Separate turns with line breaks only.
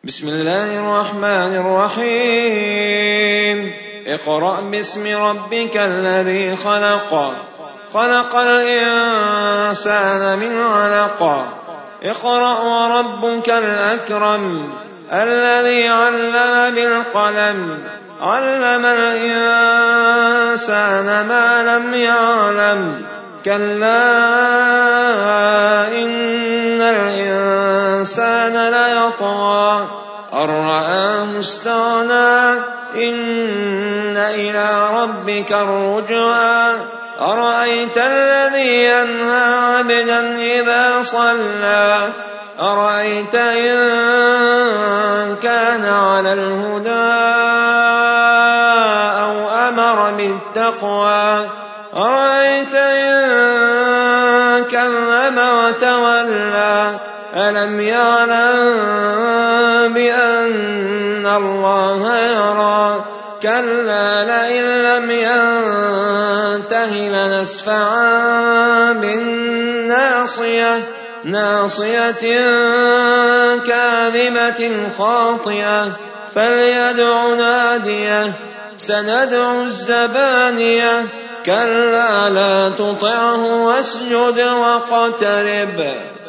بسم الله الرحمن الرحيم اقرأ باسم ربك الذي خلق خلق الإنسان من علق اقرأ وربك الأكرم الذي علم بالقلم علم الإنسان ما لم يعلم كلا إن الإنسان ليطغى أن رآه استغنى إن إلى ربك الرجعى أرأيت الذي ينهى عبدا إذا صلى أرأيت إن كان على الهدى أو أمر بالتقوى أرأيت إن كذب وتولى ألم يعلم بأن الله يرى كلا لئن لم ينته لنسفعا بالناصية ناصية كاذبة خاطئة فليدع ناديه سندع الزبانية كلا لا تطعه واسجد واقترب